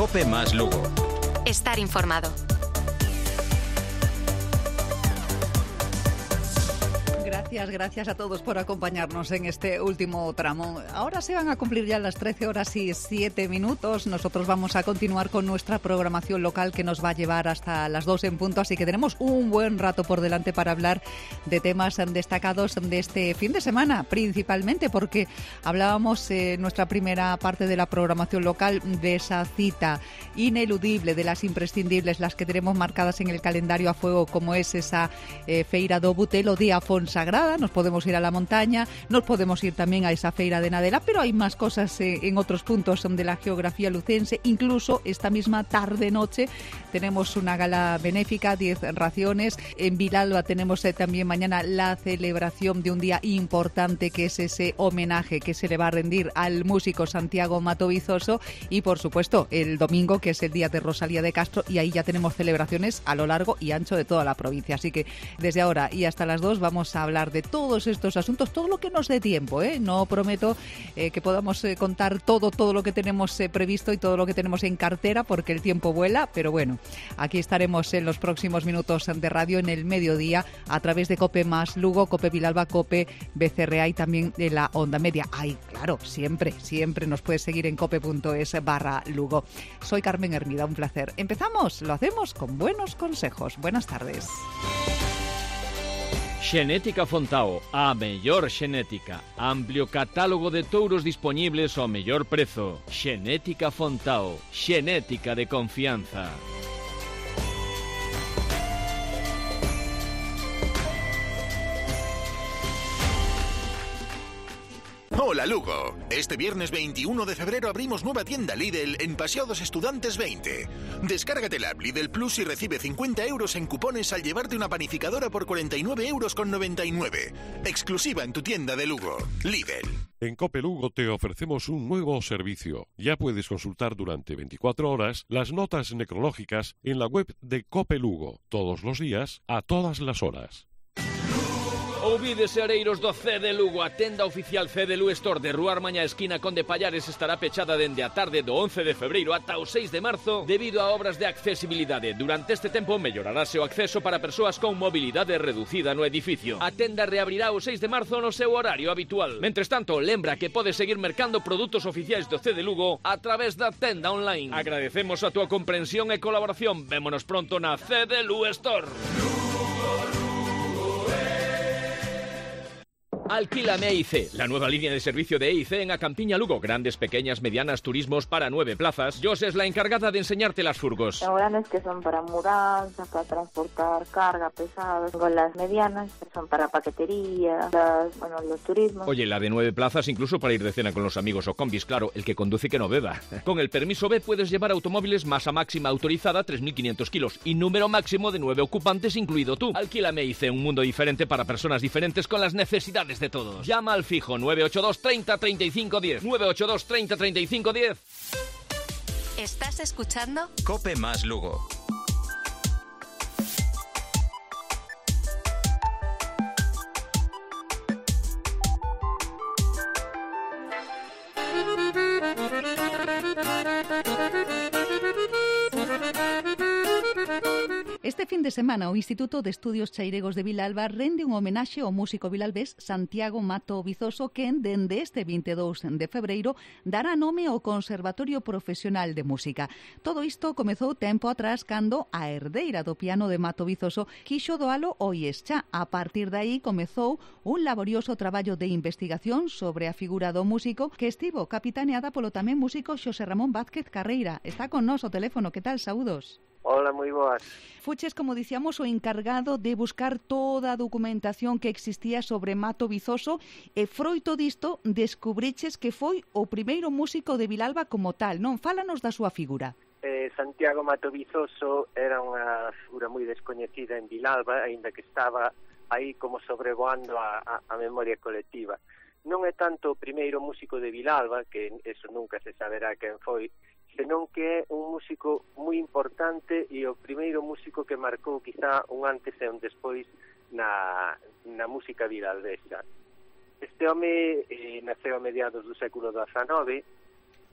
Cope más Lugo. Estar informado. Gracias a todos por acompañarnos en este último tramo. Ahora se van a cumplir ya las 13:07. Nosotros vamos a continuar con nuestra programación local que nos va a llevar hasta las 2 en punto, así que tenemos un buen rato por delante para hablar de temas destacados de este fin de semana, principalmente porque hablábamos en nuestra primera parte de la programación local de esa cita ineludible, de las imprescindibles, las que tenemos marcadas en el calendario a fuego, como es esa Feira do Butelo, Día Fonsagrada. Nos podemos ir a la montaña, nos podemos ir también a esa feira de Nadela, pero hay más cosas en otros puntos de la geografía lucense. Incluso esta misma tarde-noche tenemos una gala benéfica, 10 raciones. En Vilalba tenemos también mañana la celebración de un día importante, que es ese homenaje que se le va a rendir al músico Santiago Mato Vizoso. Y por supuesto el domingo, que es el día de Rosalía de Castro, y ahí ya tenemos celebraciones a lo largo y ancho de toda la provincia. Así que desde ahora y hasta las 2 vamos a hablar de todos estos asuntos, todo lo que nos dé tiempo, ¿eh? No prometo que podamos contar todo lo que tenemos previsto y todo lo que tenemos en cartera, porque el tiempo vuela, pero bueno, aquí estaremos en los próximos minutos de radio en el mediodía a través de Cope más Lugo, Cope Vilalba, Cope BCRA y también de la Onda Media. Ay, claro, siempre nos puedes seguir en cope.es/Lugo. Soy Carmen Hermida, un placer. Empezamos, lo hacemos con buenos consejos. Buenas tardes. Xenética Fontao, a mellor xenética. Amplio catálogo de touros disponibles ao mellor prezo. Xenética Fontao, xenética de confianza. Hola Lugo, este viernes 21 de febrero abrimos nueva tienda Lidl en Paseo dos Estudantes 20. Descárgate la app Lidl Plus y recibe 50 euros en cupones al llevarte una panificadora por 49,99 €. Exclusiva en tu tienda de Lugo. Lidl. En Cope Lugo te ofrecemos un nuevo servicio. Ya puedes consultar durante 24 horas las notas necrológicas en la web de Cope Lugo, todos los días, a todas las horas. Ouvídese areiros do CD Lugo, a tenda oficial CD Lu Store de Rúa Armaña esquina Conde Pallares estará pechada dende a tarde do 11 de febreiro ata o 6 de marzo debido a obras de accesibilidade. Durante este tempo mellorarase o acceso para persoas con mobilidade reducida no edificio. A tenda reabrirá o 6 de marzo no seu horario habitual. Mentres tanto, lembra que podes seguir mercando produtos oficiais do CD Lugo a través da tenda online. Agradecemos a túa comprensión e colaboración. Vémonos pronto na CD Lu Store. Alquílame EIC, la nueva línea de servicio de EIC en Acampiña Lugo. Grandes, pequeñas, medianas, turismos para 9 plazas. Jos es la encargada de enseñarte las furgos. Tengo grandes que son para mudanza, para transportar carga pesada. Tengo las medianas que son para paquetería, los turismos. Oye, la de 9 plazas incluso para ir de cena con los amigos o combis, claro, el que conduce que no beba. Con el permiso B puedes llevar automóviles masa máxima autorizada 3.500 kilos y número máximo de 9 ocupantes incluido tú. Alquílame EIC, un mundo diferente para personas diferentes con las necesidades de todos. Llama al fijo 982 30 35 10. 982 30 35 10. ¿Estás escuchando? Cope más Lugo. Este fin de semana o Instituto de Estudios Chairegos de Vilalba rende un homenaxe ao músico vilalbés Santiago Mato Vizoso, que dende este 22 de febreiro dará nome ao Conservatorio Profesional de Música. Todo isto comezou tempo atrás cando a herdeira do piano de Mato Vizoso quixo doalo ao IESCHA. A partir de aí comezou un laborioso traballo de investigación sobre a figura do músico que estivo capitaneada polo tamén músico Xosé Ramón Vázquez Carreira. Está con nós o teléfono. Que tal? Saúdos. Hola, moi boas. Fuches, como dicíamos, o encargado de buscar toda a documentación que existía sobre Mato Vizoso e froito disto descubriches que foi o primeiro músico de Vilalba como tal, non? Fálanos da súa figura. Santiago Mato Vizoso era unha figura moi descoñecida en Vilalba, aínda que estaba aí como sobrevoando a memoria colectiva. Non é tanto o primeiro músico de Vilalba, que eso nunca se saberá quen foi, senón que é un músico moi importante e o primeiro músico que marcou quizá un antes e un despois na música vilalbesa. Este home naceu a mediados do século XIX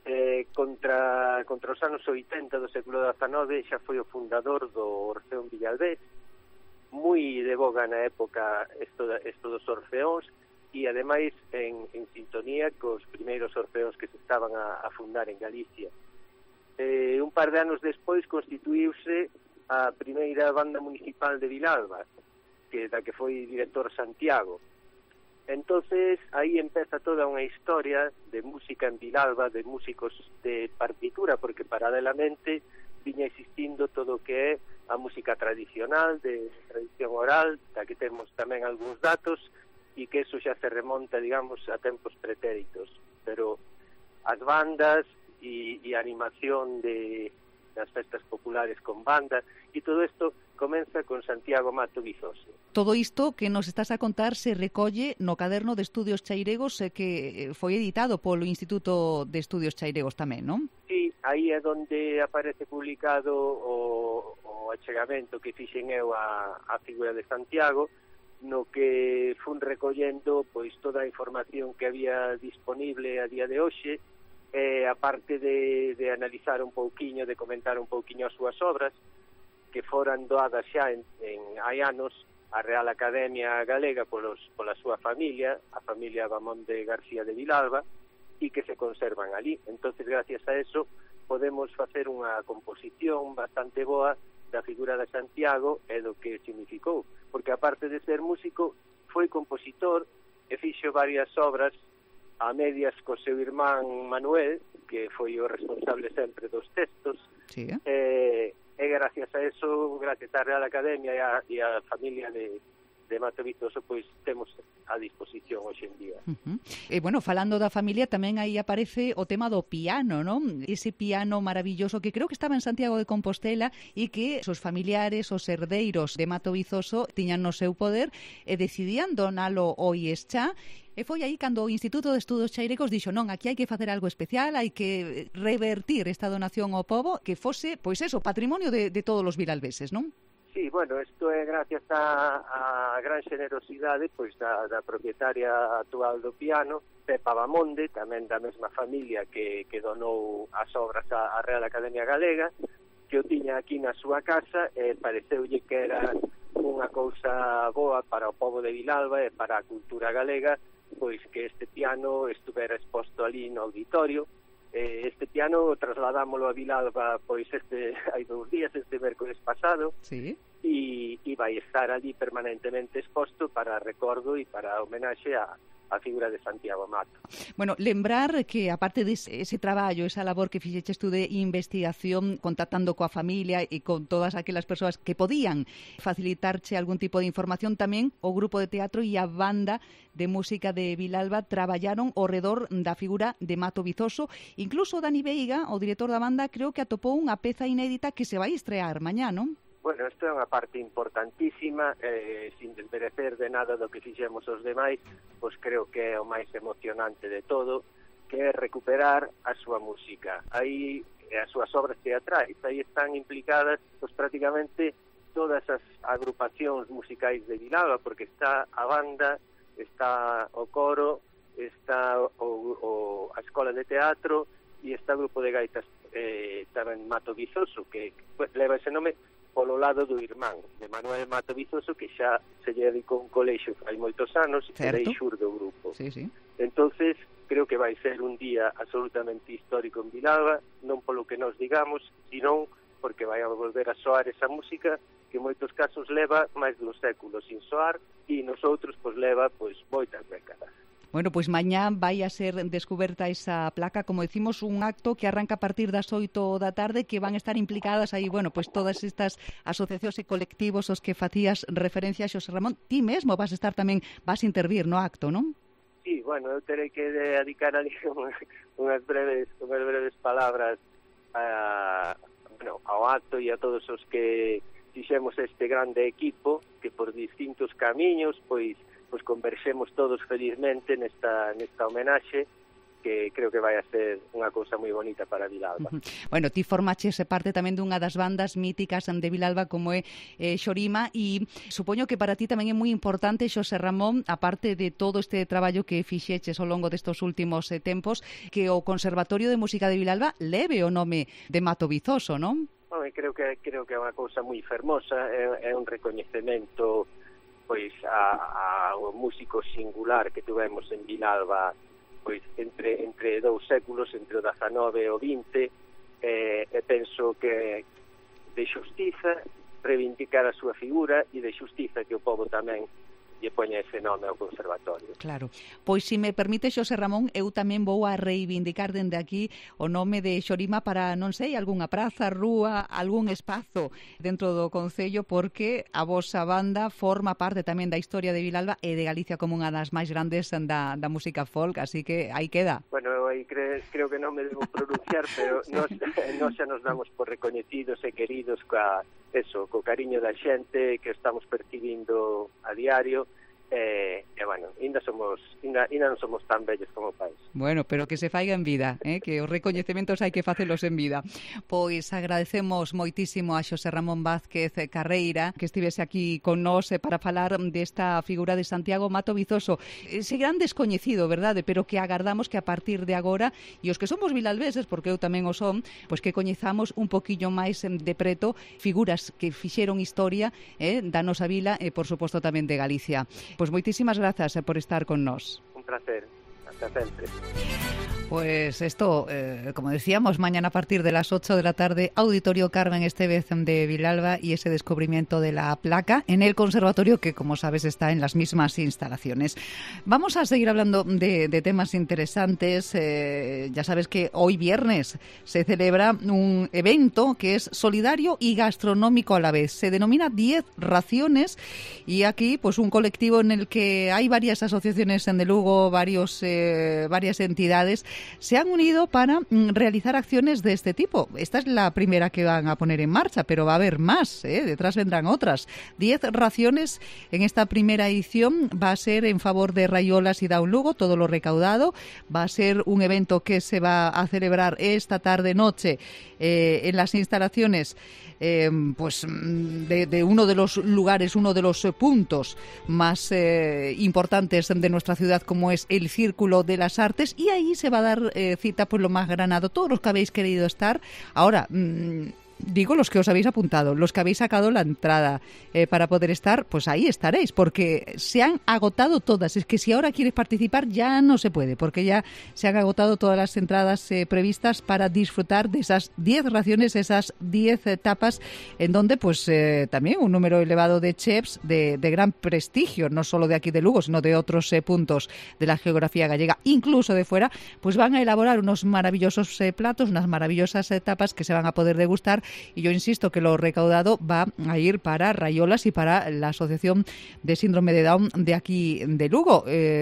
contra os anos 80 do século XIX xa foi o fundador do Orfeón Villalbés, moi de boga na época isto dos orfeóns, e ademais en sintonía cos primeiros orfeóns que se estaban a fundar en Galicia. Un par de anos despois constituíuse a primeira banda municipal de Vilalba, da que foi director Santiago. Entonces aí empeza toda unha historia de música en Vilalba, de músicos de partitura, porque paralelamente viña existindo todo o que é a música tradicional, de tradición oral, da que temos tamén algúns datos, e que eso xa se remonta, digamos, a tempos pretéritos. Pero as bandas e a animación das festas populares con banda, e todo isto comeza con Santiago Mato Vizoso. Todo isto que nos estás a contar se recolle no caderno de Estudios Chairegos que foi editado polo Instituto de Estudios Chairegos tamén, non? Sí, aí é onde aparece publicado o achegamento que fixen eu a figura de Santiago, no que fun recollendo pois toda a información que había disponible a día de hoxe, a parte de analizar un pouquiño, de comentar un pouquiño as súas obras, que foran doadas xa hai anos a Real Academia Galega pola súa familia, a familia Bamón de García de Vilalba, e que se conservan ali. Entonces, gracias a eso, podemos facer unha composición bastante boa da figura de Santiago e do que significou, porque aparte de ser músico, foi compositor e fixo varias obras a medias co seu irmán Manuel, que foi o responsable sempre dos textos. Sí. E gracias a eso, gracias á Real Academia e a familia de Mato Vizoso, pois temos a disposición hoxe en día. E, bueno, falando da familia, tamén aí aparece o tema do piano, non? Ese piano maravilloso que creo que estaba en Santiago de Compostela e que os familiares, os herdeiros de Mato Vizoso tiñan no seu poder e decidían donalo ao IESCHA. E foi aí cando o Instituto de Estudos Chairegos dixo, non, aquí hai que facer algo especial, hai que revertir esta donación ao pobo, que fose, pois eso, patrimonio de todos os vilalbeses, non? Sí, bueno, isto é gracias a gran generosidade pois da propietaria actual do piano, Pepa Bamonde, tamén da mesma familia que donou as obras á Real Academia Galega, que o tiña aquí na súa casa e pareceulle que era unha cousa boa para o pobo de Vilalba e para a cultura galega, pois que este piano estuvera exposto ali no auditorio. Este piano trasladámoslo a Vilalba pois hai 2 días, este mércoles pasado. Sí. E vai estar ali permanentemente exposto para recordo e para homenaxe a figura de Santiago Mato. Bueno, lembrar que aparte de ese traballo, esa labor que fixeches tú de investigación, contactando coa familia e con todas aquelas persoas que podían facilitarche algún tipo de información, tamén o grupo de teatro e a banda de música de Vilalba traballaron ao redor da figura de Mato Vizoso. Incluso Dani Veiga, o director da banda, creo que atopou unha peza inédita que se vai estrear mañá, non? Bueno, isto é unha parte importantísima, sin desmerecer de nada do que fixemos os demais, pois creo que é o máis emocionante de todo, que é recuperar a súa música. Aí as súas obras teatrais, aí están implicadas pois prácticamente todas as agrupacións musicais de Vilalba, porque está a banda, está o coro, está a escola de teatro e está o grupo de gaitas tamén Mato Vizoso, que leva ese nome polo lado do irmán, de Manuel Mato Vizoso, que xa se lle dedicou un colexio hai moitos anos, e deixou do grupo. Sí, sí. Entonces, creo que vai ser un día absolutamente histórico en Vilalba, non polo que nos digamos, sino porque vai a volver a soar esa música que en moitos casos leva máis de 2 séculos sin soar, e nosotros pois leva pois moitas décadas. Bueno, pois mañá vai a ser descoberta esa placa, como decimos, un acto que arranca a partir das 8 da tarde, que van a estar implicadas aí, bueno, pois todas estas asociacións e colectivos os que facías referencia a Xosé Ramón. Ti mesmo vas a estar tamén, vas a intervir no acto, non? Sí, bueno, eu terei que dedicar ali unhas breves palabras ao acto e a todos os que fixemos este grande equipo, que por distintos camiños, pois conversemos todos felizmente nesta homenaxe que creo que vai a ser unha cousa moi bonita para Vilalba. Bueno, ti formaches parte tamén dunha das bandas míticas de Vilalba como é Xorima, e supoño que para ti tamén é moi importante, Xosé Ramón, aparte de todo este traballo que fixeches ao longo destes últimos tempos, que o Conservatorio de Música de Vilalba leve o nome de Mato Vizoso, non? Creo que é unha cousa moi fermosa, é un recoñecemento pois ao músico singular que tuvemos en Vilalba pois entre dous séculos, entre o 19 e o 20, e penso que de xustiza reivindicar a súa figura e de xustiza que o povo tamén lle poña ese nome ao conservatorio. Claro. Pois, se me permite, Xosé Ramón, eu tamén vou a reivindicar dende aquí o nome de Xorima para, non sei, algunha praza, rúa, algún espazo dentro do concello, porque a vosa banda forma parte tamén da historia de Vilalba e de Galicia como unha das máis grandes da música folk, así que aí queda. Bueno, aí creo que non me debo pronunciar, pero nos xa nos damos por recoñecidos e queridos co cariño da xente que estamos percibindo a diario. Bueno, ainda non somos tan vellos como país. Bueno, pero que se faiga en vida, que os recoñecementos hai que facelos en vida. Pois agradecemos moitísimo a Xosé Ramón Vázquez Carreira que estivese aquí con nós para falar desta figura de Santiago Mato Vizoso. Ese gran descoñecido, verdade, pero que agardamos que a partir de agora, e os que somos vilalbeses, porque eu tamén o son, pois que coñezamos un poquillo máis de preto figuras que fixeron historia da nosa vila e, por suposto, tamén de Galicia. Pois moitísimas grazas por estar con nós. Un placer. Hasta sempre. Pues esto, como decíamos, mañana a partir de las 8 de la tarde, Auditorio Carmen Estevez de Vilalba y ese descubrimiento de la placa en el conservatorio que, como sabes, está en las mismas instalaciones. Vamos a seguir hablando de temas interesantes. Ya sabes que hoy viernes se celebra un evento que es solidario y gastronómico a la vez. Se denomina 10 raciones y aquí pues un colectivo en el que hay varias asociaciones en de Lugo, varias entidades se han unido para realizar acciones de este tipo. Esta es la primera que van a poner en marcha, pero va a haber más, detrás vendrán otras. 10 raciones en esta primera edición. Va a ser en favor de Rayolas y Down Lugo, todo lo recaudado. Va a ser un evento que se va a celebrar esta tarde-noche en las instalaciones pues de uno de los lugares, uno de los puntos más importantes de nuestra ciudad, como es el Círculo de las Artes, y ahí se va a dar cita pues lo más granado, todos los que habéis querido estar. Ahora, digo los que os habéis apuntado, los que habéis sacado la entrada para poder estar, pues ahí estaréis, porque se han agotado todas. Es que si ahora quieres participar ya no se puede, porque ya se han agotado todas las entradas previstas para disfrutar de esas 10 raciones, esas 10 tapas, en donde pues también un número elevado de chefs de gran prestigio, no solo de aquí de Lugo, sino de otros puntos de la geografía gallega, incluso de fuera, pues van a elaborar unos maravillosos platos, unas maravillosas tapas que se van a poder degustar. Y yo insisto que lo recaudado va a ir para Rayolas y para la Asociación de Síndrome de Down de aquí de Lugo.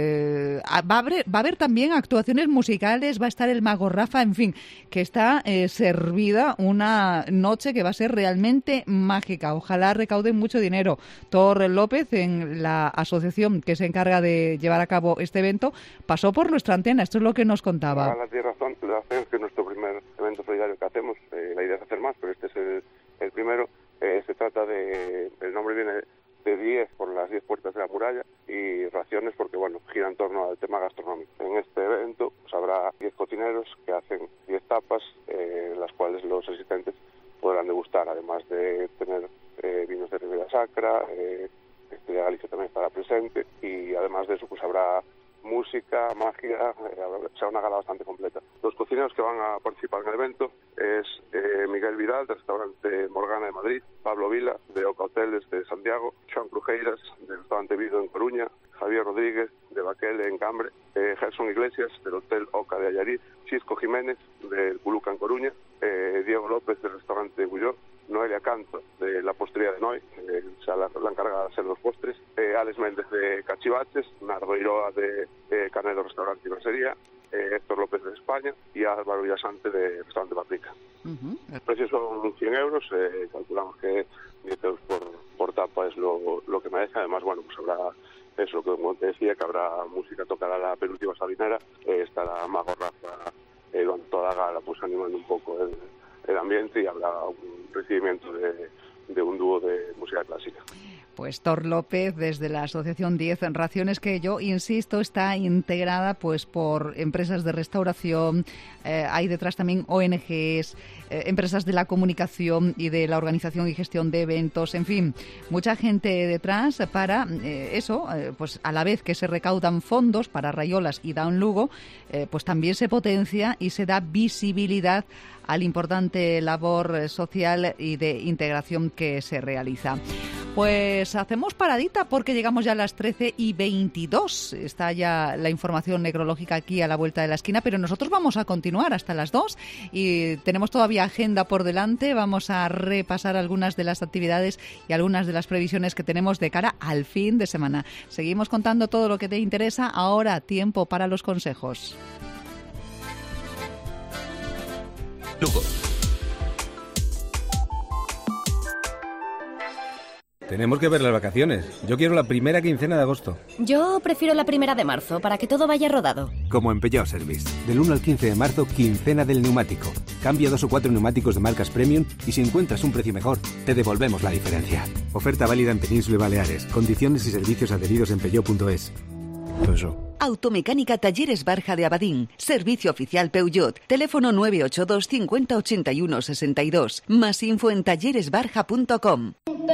Va a haber también actuaciones musicales, va a estar el Mago Rafa, en fin, que está servida una noche que va a ser realmente mágica. Ojalá recauden mucho dinero. Thor López, en la asociación que se encarga de llevar a cabo este evento, pasó por nuestra antena. Esto es lo que nos contaba. Tienes razón, es que nuestro primer evento solidario que hacemos, la idea es hacer más, pero este es el primero. Se trata de, el nombre viene de 10 por las 10 puertas de la muralla, y raciones porque, bueno, gira en torno al tema gastronómico. En este evento pues, habrá 10 cocineros que hacen 10 tapas, las cuales los asistentes podrán degustar, además de tener vinos de Ribera Sacra, de Galicia también estará presente, y además de eso pues habrá música, magia, será una gala bastante completa. Los cocineros que van a participar en el evento es Miguel Vidal, del restaurante Morgana de Madrid, Pablo Vila, de Oca Hoteles de Santiago, Joan Crujeiras, del restaurante Vido en Coruña, Javier Rodríguez, de Baquele en Cambre, Gerson Iglesias, del Hotel Oca de Allariz, Chisco Jiménez, del Buluca en Coruña, Diego López, del restaurante Bulló, Noelia Canto, de la postería de Noi, la encargada de hacer los postres, Alex Méndez de Cachivaches, Nardo Iroa de Canedo Restaurante y Brasería, Héctor López de España y Álvaro Villasante de Restaurante Paprika. Los precios son 100 euros, calculamos que 10 euros por tapa es lo que merece. Además, bueno, pues habrá eso, como te decía, que habrá música, tocará la penúltima salinera, estará Mago Rafa durante toda la gala, pues animando un poco el ambiente, y habrá un recibimiento de un dúo de música clásica. Pues Tor López, desde la Asociación 10 en Raciones, que yo insisto está integrada pues por empresas de restauración, hay detrás también ONGs, empresas de la comunicación y de la organización y gestión de eventos, en fin, mucha gente detrás para pues a la vez que se recaudan fondos para Rayolas y Down Lugo, pues también se potencia y se da visibilidad al importante labor social y de integración que se realiza. Pues hacemos paradita porque llegamos ya a las 13:22. Está ya la información necrológica aquí a la vuelta de la esquina, pero nosotros vamos a continuar hasta las 2 y tenemos todavía agenda por delante. Vamos a repasar algunas de las actividades y algunas de las previsiones que tenemos de cara al fin de semana. Seguimos contando todo lo que te interesa. Ahora, tiempo para los consejos. Lugo. Tenemos que ver las vacaciones. Yo quiero la primera quincena de agosto. Yo prefiero la primera de marzo, para que todo vaya rodado. Como en Peugeot Service. Del 1 al 15 de marzo, quincena del neumático. Cambia 2 o 4 neumáticos de marcas premium y si encuentras un precio mejor, te devolvemos la diferencia. Oferta válida en Península y Baleares. Condiciones y servicios adheridos en peugeot.es. Peugeot. Automecánica Talleres Barja de Abadín. Servicio oficial Peugeot. Teléfono 982 50 81 62. Más info en talleresbarja.com.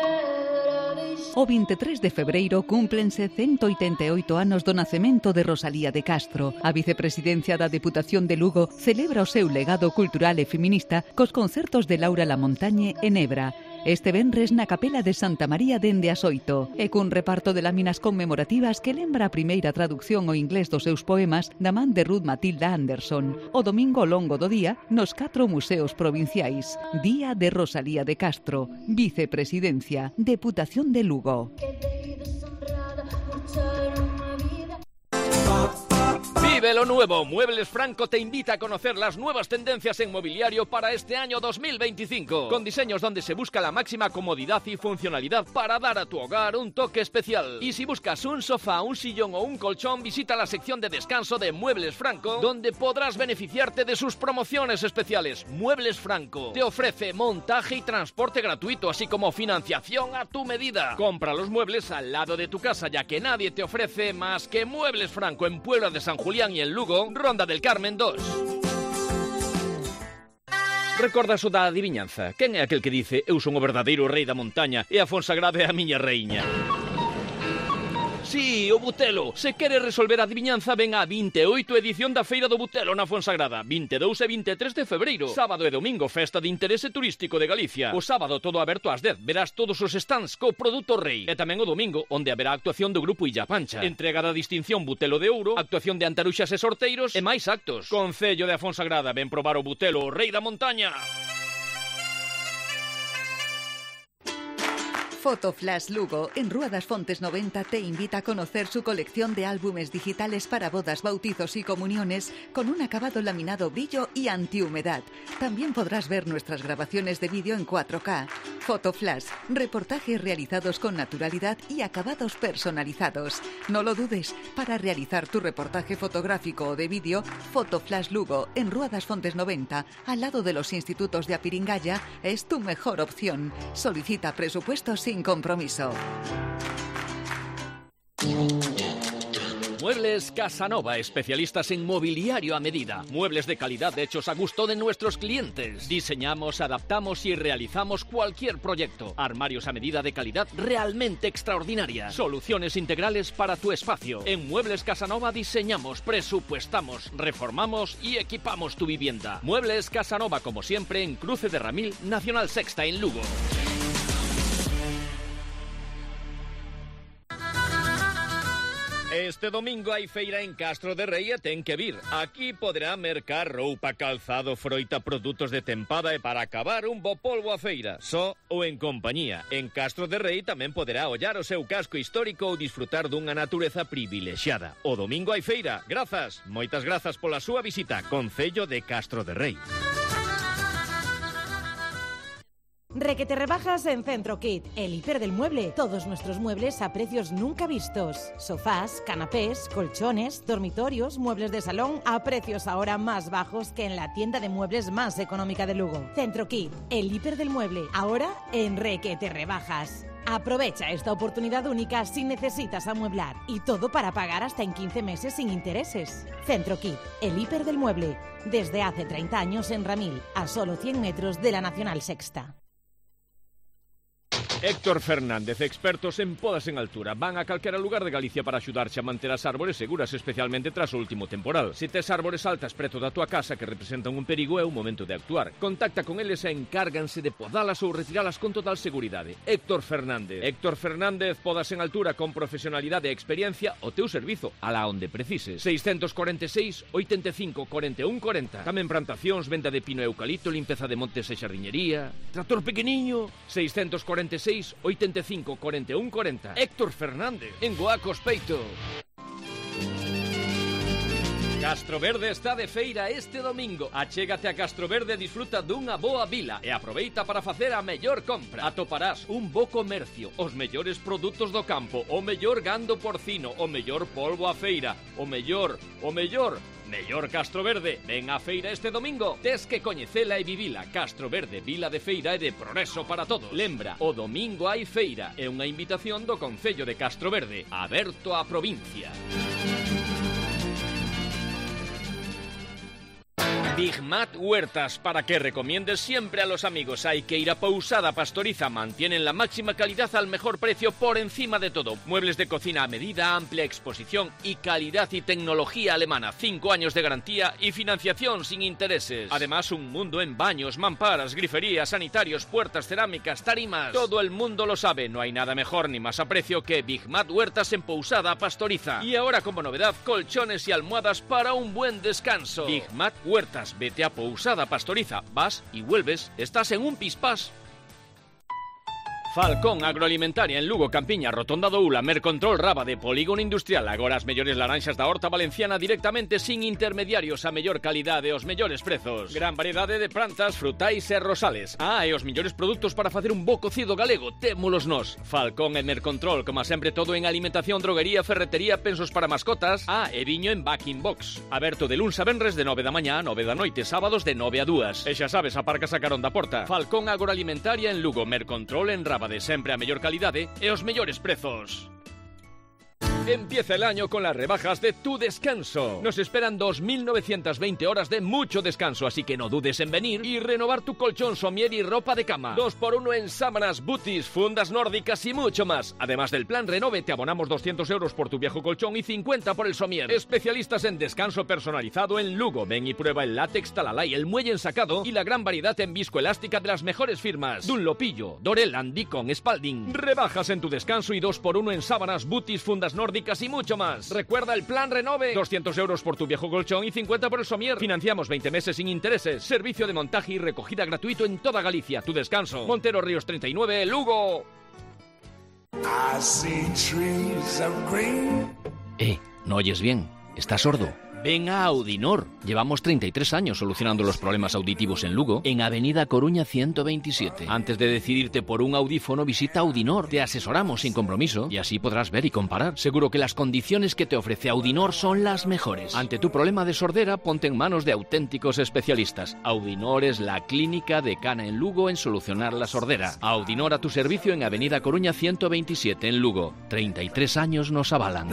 O 23 de febreiro cúmplense 188 anos do nacemento de Rosalía de Castro. A vicepresidencia da Deputación de Lugo celebra o seu legado cultural e feminista cos concertos de Laura Lamontañe e Nebra. Este venres na Capela de Santa María dende as 8 e cun reparto de láminas conmemorativas que lembra a primeira traducción ao inglés dos seus poemas da man de Ruth Matilda Anderson. O domingo longo do día nos 4 museos provinciais. Día de Rosalía de Castro. Vicepresidencia, Deputación de Lugo. Vive lo nuevo. Muebles Franco te invita a conocer las nuevas tendencias en mobiliario para este año 2025. Con diseños donde se busca la máxima comodidad y funcionalidad para dar a tu hogar un toque especial. Y si buscas un sofá, un sillón o un colchón, visita la sección de descanso de Muebles Franco, donde podrás beneficiarte de sus promociones especiales. Muebles Franco te ofrece montaje y transporte gratuito, así como financiación a tu medida. Compra los muebles al lado de tu casa, ya que nadie te ofrece más que Muebles Franco en Puebla de San Julián y en Lugo, Ronda del Carmen 2. Recordas o da adivinanza? Quen é aquel que dice eu son o verdadeiro rei da montaña e a Fonsagrada é a miña reiña? Sí, o Butelo. Se quere resolver a adivinanza, ven a 28 edición da Feira do Butelo na Fonsagrada. 22 e 23 de febreiro. Sábado e domingo, festa de interese turístico de Galicia. O sábado todo aberto ás 10. Verás todos os stands co produto rei. E tamén o domingo, onde haberá actuación do grupo Illa Pancha. Entrega da distinción Butelo de Ouro, actuación de antaruxas e sorteiros e máis actos. Concello de Fonsagrada, ven probar o Butelo, o rei da montaña. Fotoflash Lugo, en Rúa das Fontes 90, te invita a conocer su colección de álbumes digitales para bodas, bautizos y comuniones con un acabado laminado brillo y antihumedad. También podrás ver nuestras grabaciones de vídeo en 4K. Fotoflash, reportajes realizados con naturalidad y acabados personalizados. No lo dudes, para realizar tu reportaje fotográfico o de vídeo, Fotoflash Lugo, en Rúa das Fontes 90, al lado de los institutos de Apiringaya, es tu mejor opción. Solicita presupuestos sin compromiso. Muebles Casanova, especialistas en mobiliario a medida. Muebles de calidad hechos a gusto de nuestros clientes. Diseñamos, adaptamos y realizamos cualquier proyecto. Armarios a medida de calidad realmente extraordinaria. Soluciones integrales para tu espacio. En Muebles Casanova diseñamos, presupuestamos, reformamos y equipamos tu vivienda. Muebles Casanova, como siempre, en Cruce de Ramil, Nacional Sexta, en Lugo. Este domingo hai feira en Castro de Rei e ten que vir. Aquí poderá mercar roupa, calzado, froita, produtos de tempada e para acabar un bo polvo a feira, só ou en compañía. En Castro de Rei tamén poderá ollar o seu casco histórico ou disfrutar dunha natureza privilexiada. O domingo hai feira. Grazas, moitas grazas pola súa visita. Concello de Castro de Rei. Requete rebajas en Centro Kit, el hiper del mueble. Todos nuestros muebles a precios nunca vistos. Sofás, canapés, colchones, dormitorios, muebles de salón a precios ahora más bajos que en la tienda de muebles más económica de Lugo. Centro Kit, el hiper del mueble. Ahora en Requete rebajas. Aprovecha esta oportunidad única si necesitas amueblar y todo para pagar hasta en 15 meses sin intereses. Centro Kit, el hiper del mueble. Desde hace 30 años en Ramil, a solo 100 metros de la Nacional Sexta. Héctor Fernández, expertos en podas en altura. Van a calquera lugar de Galicia para axudarche a manter as árbores seguras, especialmente tras o último temporal. Se tes árbores altas preto da tua casa que representan un perigo, é o momento de actuar. Contacta con eles e encárganse de podalas ou retiralas con total seguridade. Héctor Fernández. Héctor Fernández, podas en altura con profesionalidade e experiencia o teu servizo, alá onde precises. 646 85 41 40. Tamén plantacións, venda de pino e eucalipto, limpeza de montes e xardiñería. Tractor pequeniño. 646 85 41 40. Héctor Fernández, en Goacos Peito. Castroverde está de feira este domingo. Achégate a Castroverde e disfruta dunha boa vila e aproveita para facer a mellor compra. Atoparás un bo comercio, os mellores produtos do campo, o mellor gando porcino, o mellor polvo a feira, o mellor Castroverde. Ven á feira este domingo. Tes que coñecela e vivila. Castroverde, vila de feira e de progreso para todos. Lembra, o domingo hai feira. É unha invitación do Concello de Castroverde, aberto á provincia. Big Mat Huertas, para que recomiendes siempre a los amigos. Hay que ir a Pousada Pastoriza. Mantienen la máxima calidad al mejor precio por encima de todo. Muebles de cocina a medida, amplia exposición y calidad y tecnología alemana. 5 años de garantía y financiación sin intereses. Además, un mundo en baños, mamparas, griferías, sanitarios, puertas, cerámicas, tarimas. Todo el mundo lo sabe. No hay nada mejor ni más a precio que Big Mat Huertas en Pousada Pastoriza. Y ahora, como novedad, colchones y almohadas para un buen descanso. Big Mat Huertas. Vete a Pousada Pastoriza, vas y vuelves, estás en un pispás. Falcón Agroalimentaria en Lugo, Campiña, Rotonda do Ula, Mercontrol Rábade, Polígono Industrial. Agora as mellores laranxas da horta valenciana directamente sin intermediarios, a mellor calidade e os mellores prezos. Gran variedade de plantas, frutais e rosales. E os mellores produtos para facer un bo cocido galego, témolos nós. Falcón e Mercontrol, como sempre todo en alimentación, droguería, ferretería, pensos para mascotas. E viño en Back in Box. Aberto de luns a venres de 9 da mañá a 9 da noite, sábados de 9 a 2. E xa sabes, aparcas a carón da porta. Falcón Agroalimentaria en Lugo, Mercontrol en Rábade, sempre a mellor calidade e os mellores prezos. Empieza el año con las rebajas de Tu Descanso. Nos esperan 2.920 horas de mucho descanso, así que no dudes en venir y renovar tu colchón, somier y ropa de cama. 2x1 en sábanas, booties, fundas nórdicas y mucho más. Además del plan Renove, te abonamos 200 euros por tu viejo colchón y 50 por el somier. Especialistas en descanso personalizado en Lugo. Ven y prueba el látex Talalay, el muelle ensacado y la gran variedad en viscoelástica de las mejores firmas. Dunlopillo, Dorel, Deacon, Spalding. Rebajas en Tu Descanso y 2x1 en sábanas, booties, fundas nórdicas y mucho más. Recuerda el plan Renove. 200 euros por tu viejo colchón y 50 por el somier. Financiamos 20 meses sin intereses. Servicio de montaje y recogida gratuito en toda Galicia. Tu Descanso. Montero Ríos 39, Lugo. ¿No oyes bien? ¿Estás sordo? Ven a Audinor. Llevamos 33 años solucionando los problemas auditivos en Lugo, en Avenida Coruña 127. Antes de decidirte por un audífono, visita Audinor. Te asesoramos sin compromiso y así podrás ver y comparar. Seguro que las condiciones que te ofrece Audinor son las mejores. Ante tu problema de sordera, ponte en manos de auténticos especialistas. Audinor es la clínica decana en Lugo en solucionar la sordera. Audinor a tu servicio en Avenida Coruña 127 en Lugo. 33 años nos avalan.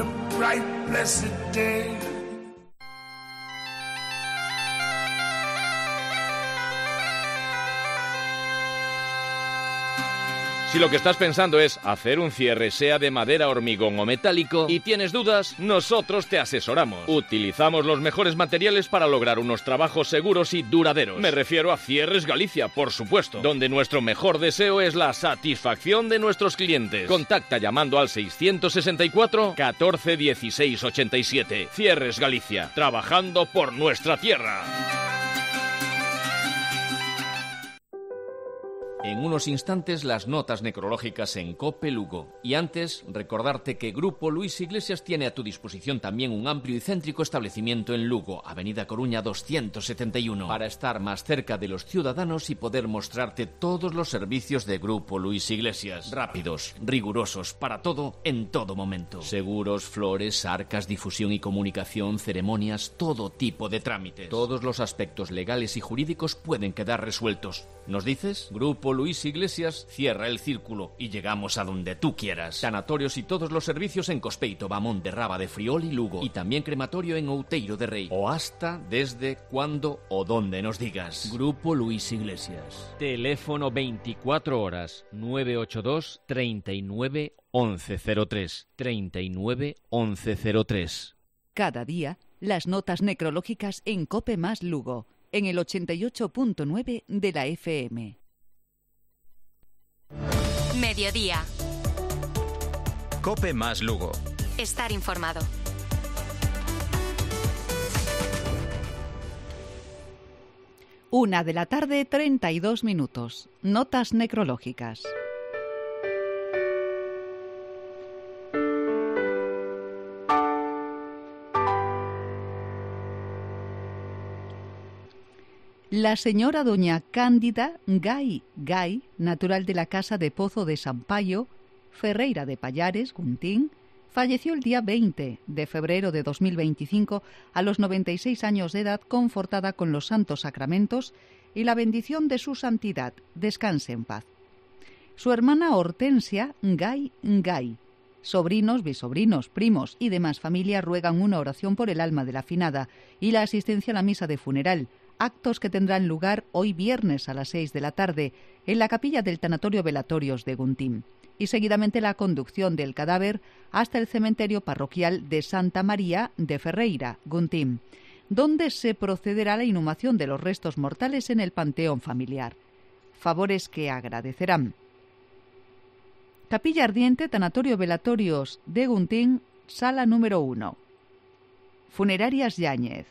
Si lo que estás pensando es hacer un cierre, sea de madera, hormigón o metálico, y tienes dudas, nosotros te asesoramos. Utilizamos los mejores materiales para lograr unos trabajos seguros y duraderos. Me refiero a Cierres Galicia, por supuesto, donde nuestro mejor deseo es la satisfacción de nuestros clientes. Contacta llamando al 664 14 16 87. Cierres Galicia, trabajando por nuestra tierra. En unos instantes las notas necrológicas en COPE Lugo. Y antes, recordarte que Grupo Luis Iglesias tiene a tu disposición también un amplio y céntrico establecimiento en Lugo, Avenida Coruña 271, para estar más cerca de los ciudadanos y poder mostrarte todos los servicios de Grupo Luis Iglesias. Rápidos, rigurosos, para todo, en todo momento. Seguros, flores, arcas, difusión y comunicación, ceremonias, todo tipo de trámites. Todos los aspectos legales y jurídicos pueden quedar resueltos. ¿Nos dices? Grupo Luis Iglesias cierra el círculo y llegamos a donde tú quieras. Sanatorios y todos los servicios en Cospeito, Bamón de Raba de Friol y Lugo. Y también crematorio en Outeiro de Rei. O hasta, desde, cuando o donde nos digas. Grupo Luis Iglesias. Teléfono 24 horas 982 39 1103. 39 1103. Cada día, las notas necrológicas en COPE más Lugo, en el 88.9 de la FM. Mediodía. COPE más Lugo. Estar informado. Una de la tarde, 32 minutos. Notas necrológicas. La señora doña Cándida Gai, natural de la casa de Pozo de Sampaio, Ferreira de Pallares, Guntín, falleció el día 20 de febrero de 2025 a los 96 años de edad, confortada con los santos sacramentos y la bendición de su santidad. Descanse en paz. Su hermana Hortensia Gai, sobrinos, bisobrinos, primos y demás familia ruegan una oración por el alma de la finada y la asistencia a la misa de funeral, actos que tendrán lugar hoy viernes a las 6 de la tarde en la capilla del Tanatorio Velatorios de Guntín, y seguidamente la conducción del cadáver hasta el cementerio parroquial de Santa María de Ferreira, Guntín, donde se procederá a la inhumación de los restos mortales en el panteón familiar. Favores que agradecerán. Capilla Ardiente, Tanatorio Velatorios de Guntín, sala número 1. Funerarias Yáñez.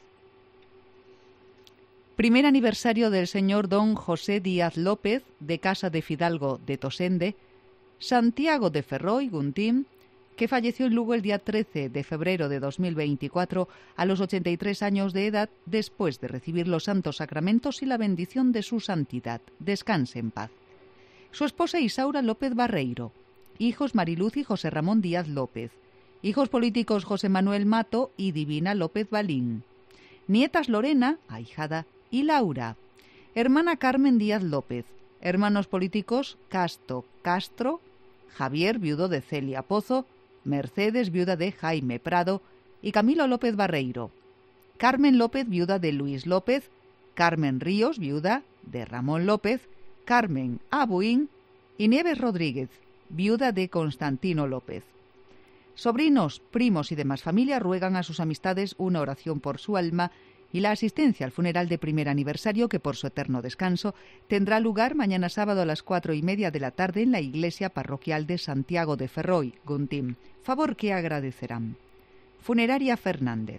Primer aniversario del señor don José Díaz López, de Casa de Fidalgo de Tosende, Santiago de Ferroi, Guntín, que falleció en Lugo el día 13 de febrero de 2024 a los 83 años de edad, después de recibir los santos sacramentos y la bendición de su santidad. Descanse en paz. Su esposa Isaura López Barreiro. Hijos Mariluz y José Ramón Díaz López. Hijos políticos José Manuel Mato y Divina López Balín. Nietas Lorena, ahijada, y Laura. Hermana Carmen Díaz López. Hermanos políticos Castro, Javier, viudo de Celia Pozo, Mercedes, viuda de Jaime Prado, y Camilo López Barreiro. Carmen López, viuda de Luis López, Carmen Ríos, viuda de Ramón López, Carmen Abuín y Nieves Rodríguez, viuda de Constantino López. Sobrinos, primos y demás familia ruegan a sus amistades una oración por su alma y la asistencia al funeral de primer aniversario, que por su eterno descanso tendrá lugar mañana sábado a las 4:30 de la tarde en la iglesia parroquial de Santiago de Ferroi, Guntín. Favor que agradecerán. Funeraria Fernández.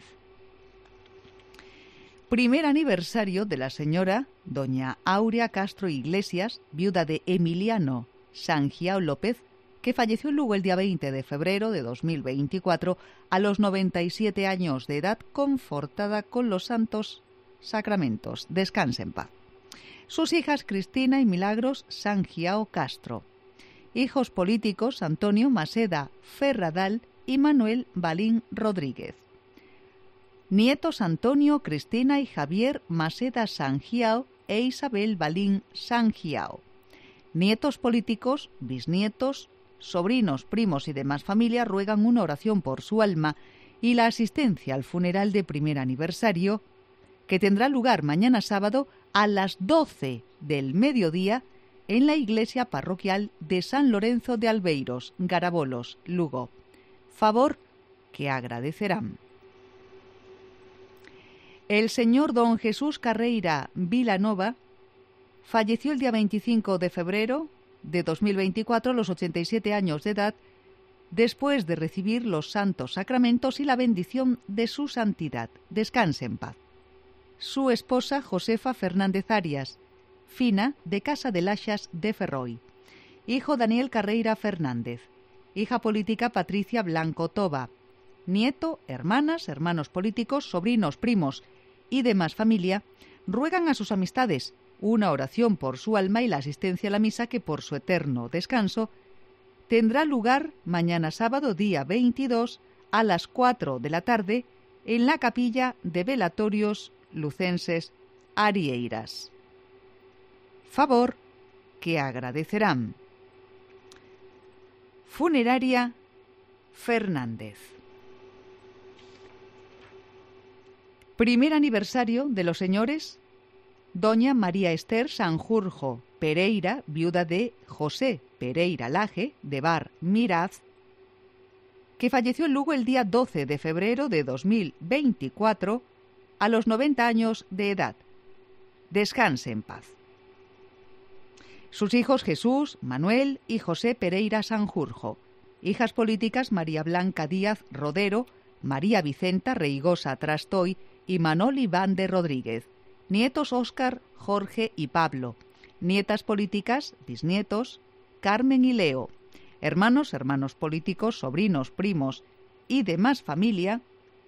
Primer aniversario de la señora doña Aurea Castro Iglesias, viuda de Emiliano Sangiao López, que falleció en Lugo el día 20 de febrero de 2024 a los 97 años de edad, confortada con los santos sacramentos. Descanse en paz. Sus hijas Cristina y Milagros Sangiao Castro. Hijos políticos Antonio Maseda Ferradal y Manuel Balín Rodríguez. Nietos Antonio, Cristina y Javier Maseda Sangiao e Isabel Balín Sangiao. Nietos políticos, bisnietos, sobrinos, primos y demás familia ruegan una oración por su alma y la asistencia al funeral de primer aniversario, que tendrá lugar mañana sábado a las 12 del mediodía en la iglesia parroquial de San Lorenzo de Albeiros, Garabolos, Lugo. Favor que agradecerán. El señor don Jesús Carreira Vilanova falleció el día 25 de febrero de 2024 a los 87 años de edad, después de recibir los santos sacramentos y la bendición de su santidad. Descanse en paz. Su esposa Josefa Fernández Arias, Fina, de Casa de Laxas de Ferroi. Hijo Daniel Carreira Fernández. Hija política Patricia Blanco Toba. Nieto, hermanas, hermanos políticos, sobrinos, primos y demás familia ruegan a sus amistades una oración por su alma y la asistencia a la misa que por su eterno descanso tendrá lugar mañana sábado día 22 a las 4 de la tarde en la capilla de Velatorios Lucenses Arieiras. Favor que agradecerán. Funeraria Fernández. Primer aniversario de los señores Doña María Esther Sanjurjo Pereira, viuda de José Pereira Laje, de Bar Miraz, que falleció en Lugo el día 12 de febrero de 2024 a los 90 años de edad. Descanse en paz. Sus hijos Jesús, Manuel y José Pereira Sanjurjo. Hijas políticas María Blanca Díaz Rodero, María Vicenta Reigosa Trastoy y Manoli Van de Rodríguez. Nietos Óscar, Jorge y Pablo. Nietas políticas, bisnietos, Carmen y Leo. Hermanos, hermanos políticos, sobrinos, primos y demás familia.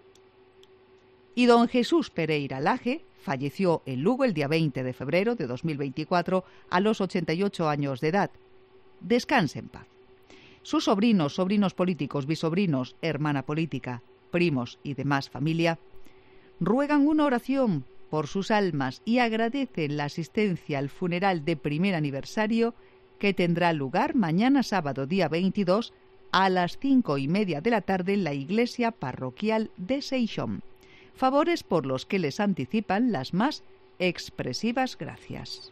Y don Jesús Pereira Laje falleció en Lugo el día 20 de febrero de 2024 a los 88 años de edad. Descanse en paz. Sus sobrinos, sobrinos políticos, bisobrinos, hermana política, primos y demás familia ruegan una oración por sus almas y agradecen la asistencia al funeral de primer aniversario que tendrá lugar mañana sábado día 22 a las 5:30 de la tarde en la iglesia parroquial de Seixón. Favores por los que les anticipan las más expresivas gracias.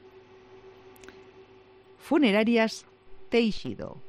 Funerarias Teixido.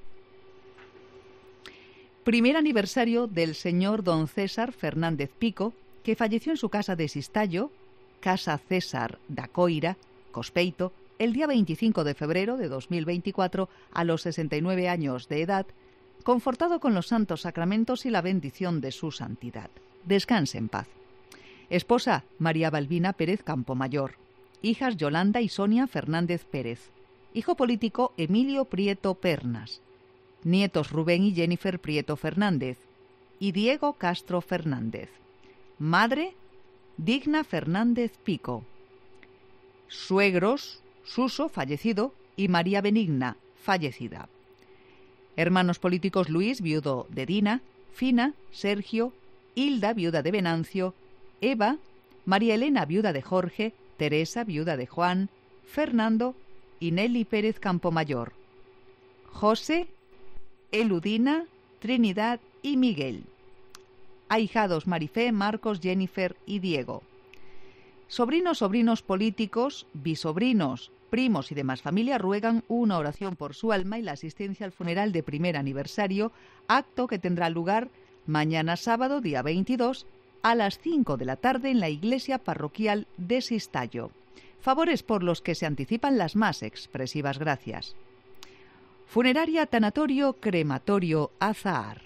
Primer aniversario del señor don César Fernández Pico, que falleció en su casa de Sistallo, Casa César da Coira, Cospeito, el día 25 de febrero de 2024 a los 69 años de edad, confortado con los santos sacramentos y la bendición de su santidad. Descanse en paz. Esposa María Balbina Pérez Campomayor. Hijas Yolanda y Sonia Fernández Pérez. Hijo político Emilio Prieto Pernas. Nietos Rubén y Jennifer Prieto Fernández y Diego Castro Fernández. Madre Digna Fernández Pico. Suegros Suso, fallecido, y María Benigna, fallecida. Hermanos políticos Luis, viudo de Dina, Fina, Sergio, Hilda, viuda de Venancio, Eva, María Elena, viuda de Jorge, Teresa, viuda de Juan, Fernando y Nelly Pérez Campomayor. José, Eludina, Trinidad y Miguel. Ahijados Marifé, Marcos, Jennifer y Diego. Sobrinos, sobrinos políticos, bisobrinos, primos y demás familia ruegan una oración por su alma y la asistencia al funeral de primer aniversario, acto que tendrá lugar mañana sábado, día 22, a las 5 de la tarde en la iglesia parroquial de Sistallo. Favores por los que se anticipan las más expresivas gracias. Funeraria Tanatorio Crematorio Azahar.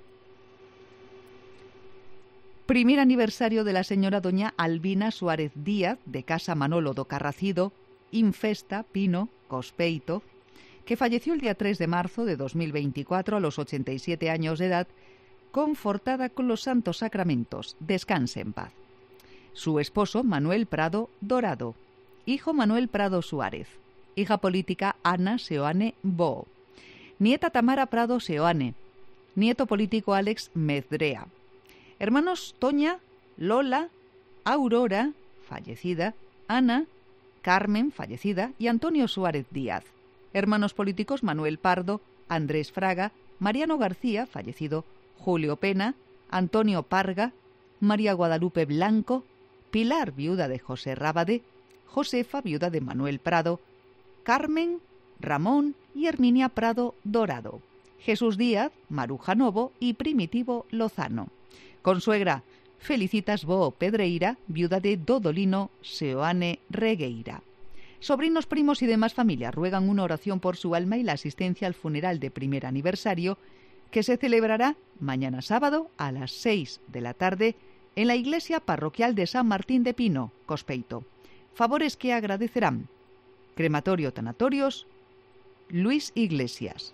Primer aniversario de la señora doña Albina Suárez Díaz, de Casa Manolo do Carracido, Infesta, Pino, Cospeito, que falleció el día 3 de marzo de 2024 a los 87 años de edad, confortada con los santos sacramentos. Descanse en paz. Su esposo, Manuel Prado Dorado. Hijo Manuel Prado Suárez. Hija política Ana Seoane Bo. Nieta Tamara Prado Seoane. Nieto político Alex Medrea. Hermanos Toña, Lola, Aurora, fallecida, Ana, Carmen, fallecida, y Antonio Suárez Díaz. Hermanos políticos Manuel Pardo, Andrés Fraga, Mariano García, fallecido, Julio Pena, Antonio Parga, María Guadalupe Blanco, Pilar, viuda de José Rábade, Josefa, viuda de Manuel Prado, Carmen, Ramón y Herminia Prado Dorado, Jesús Díaz, Maruja Novo y Primitivo Lozano. Consuegra, Felicitas Bo Pedreira, viuda de Dodolino Seoane Regueira. Sobrinos, primos y demás familia ruegan una oración por su alma y la asistencia al funeral de primer aniversario que se celebrará mañana sábado a las 6 de la tarde en la iglesia parroquial de San Martín de Pino, Cospeito. Favores que agradecerán. Crematorio Tanatorios Luis Iglesias.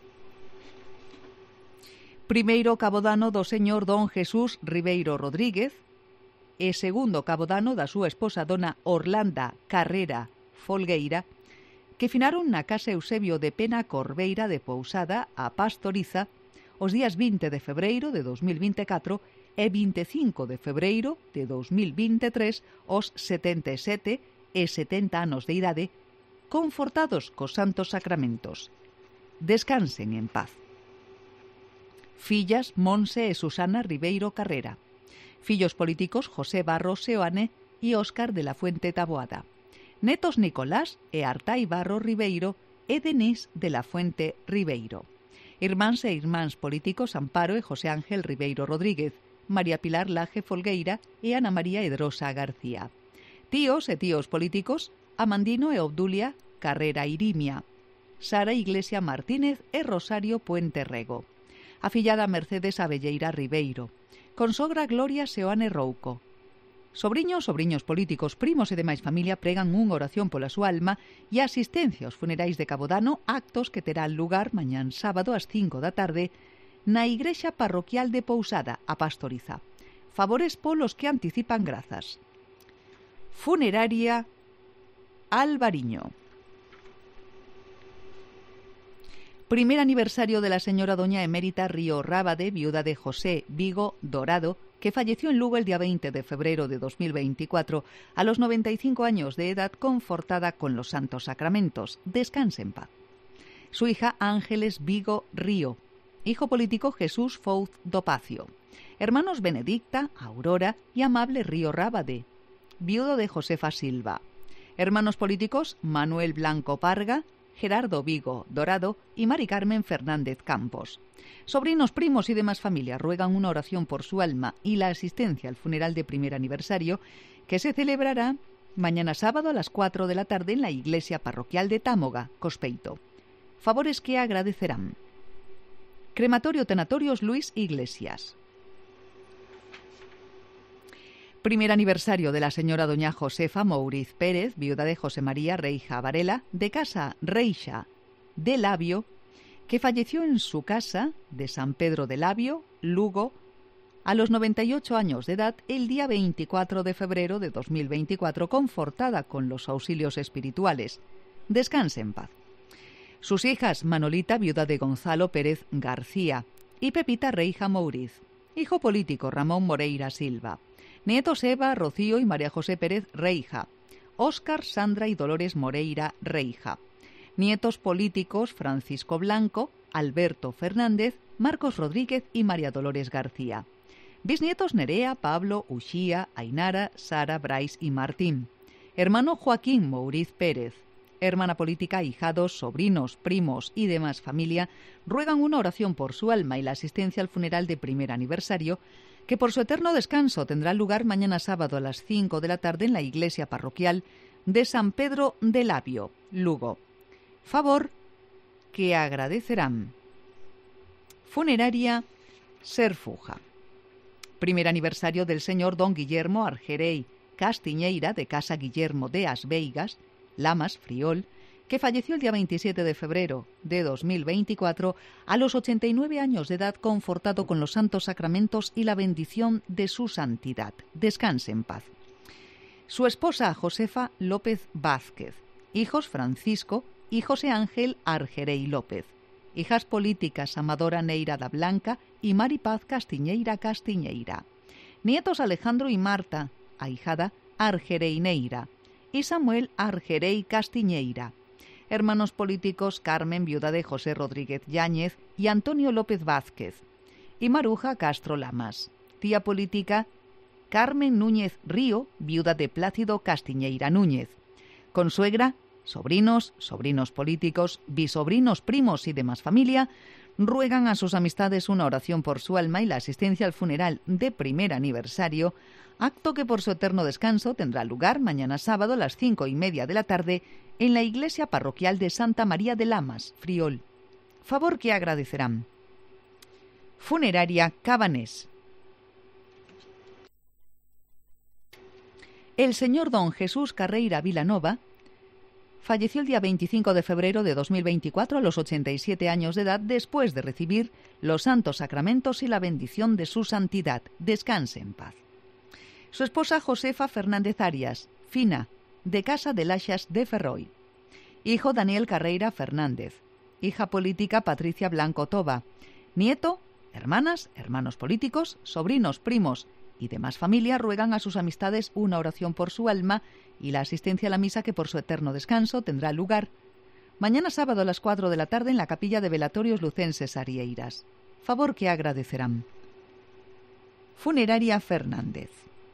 Primeiro cabodano do señor don Jesús Ribeiro Rodríguez e segundo cabodano da súa esposa dona Orlanda Carrera Folgueira, que finaron na Casa Eusebio de Pena Corbeira de Pousada a Pastoriza os días 20 de febreiro de 2024 e 25 de febreiro de 2023 os 77 e 70 anos de idade, confortados cos santos sacramentos. Descansen en paz. Fillas Monse e Susana Ribeiro Carrera. Fillos políticos José Barro Seoane e Óscar de la Fuente Taboada. Netos Nicolás e Artai Barro Ribeiro e Denís de la Fuente Ribeiro. Irmáns e irmáns políticos Amparo e José Ángel Ribeiro Rodríguez, María Pilar Laje Folgueira e Ana María Edrosa García. Tíos e tíos políticos Amandino e Obdulia Carrera Irimia, Sara Iglesia Martínez e Rosario Puente Rego. Afillada Mercedes Abelleira Ribeiro. Consogra Gloria Seoane Rouco. Sobriños políticos, primos e demais familia pregan unha oración pola súa alma e asistencia aos funerais de Cabodano, actos que terán lugar mañán sábado ás 5 da tarde na Igrexa Parroquial de Pousada, a Pastoriza. Favores polos que anticipan grazas. Funeraria Alvariño. Primer aniversario de la señora doña emérita Río Rábade, viuda de José Vigo Dorado, que falleció en Lugo el día 20 de febrero de 2024 a los 95 años de edad, confortada con los santos sacramentos. Descanse en paz. Su hija Ángeles Vigo Río. Hijo político Jesús Fouz Dopacio. Hermanos Benedicta, Aurora y Amable Río Rábade. Viudo de Josefa Silva. Hermanos políticos Manuel Blanco Parga, Gerardo Vigo Dorado y Mari Carmen Fernández Campos. Sobrinos, primos y demás familia ruegan una oración por su alma y la asistencia al funeral de primer aniversario, que se celebrará mañana sábado a las 4 de la tarde en la Iglesia Parroquial de Támoga, Cospeito. Favores que agradecerán. Crematorio Tanatorios Luis Iglesias. Primer aniversario de la señora doña Josefa Mouriz Pérez, viuda de José María Reija Varela, de casa Reixa de Labio, que falleció en su casa de San Pedro de Labio, Lugo, a los 98 años de edad, el día 24 de febrero de 2024, confortada con los auxilios espirituales. Descanse en paz. Sus hijas Manolita, viuda de Gonzalo Pérez García, y Pepita Reija Mouriz. Hijo político Ramón Moreira Silva. Nietos Eva, Rocío y María José Pérez Reija. Óscar, Sandra y Dolores Moreira Reija. Nietos políticos Francisco Blanco, Alberto Fernández, Marcos Rodríguez y María Dolores García. Bisnietos Nerea, Pablo, Uxía, Ainara, Sara, Brais y Martín. Hermano Joaquín Mouriz Pérez. Hermana política, hijados, sobrinos, primos y demás familia ruegan una oración por su alma y la asistencia al funeral de primer aniversario, que por su eterno descanso tendrá lugar mañana sábado a las 5 de la tarde en la Iglesia Parroquial de San Pedro de Labio, Lugo. Favor que agradecerán. Funeraria Serfuja. Primer aniversario del señor don Guillermo Argerey Castiñeira, de casa Guillermo de As Veigas, Lamas, Friol, que falleció el día 27 de febrero de 2024 a los 89 años de edad, confortado con los santos sacramentos y la bendición de su santidad. Descanse en paz. Su esposa Josefa López Vázquez. Hijos Francisco y José Ángel Argerey López. Hijas políticas Amadora Neira da Blanca y Mari Paz Castiñeira Castiñeira. Nietos Alejandro y Marta, ahijada Argerey Neira, y Samuel Argerey Castiñeira. Hermanos políticos Carmen, viuda de José Rodríguez Yáñez, y Antonio López Vázquez. Y Maruja Castro Lamas. Tía política Carmen Núñez Río, viuda de Plácido Castiñeira Núñez. Consuegra, sobrinos, sobrinos políticos, bisobrinos, primos y demás familia ruegan a sus amistades una oración por su alma y la asistencia al funeral de primer aniversario, acto que por su eterno descanso tendrá lugar mañana sábado a las 5:30 de la tarde en la Iglesia Parroquial de Santa María de Lamas, Friol. Favor que agradecerán. Funeraria Cabanés. El señor don Jesús Carreira Vilanova falleció el día 25 de febrero de 2024 a los 87 años de edad después de recibir los santos sacramentos y la bendición de su santidad. Descanse en paz. Su esposa Josefa Fernández Arias, Fina, de Casa de Laxas de Ferroi. Hijo Daniel Carreira Fernández. Hija política Patricia Blanco Toba. Nieto, hermanas, hermanos políticos, sobrinos, primos y demás familia ruegan a sus amistades una oración por su alma y la asistencia a la misa que por su eterno descanso tendrá lugar mañana sábado a las 4 de la tarde en la capilla de Velatorios Lucenses Arieiras. Favor que agradecerán. Funeraria Fernández.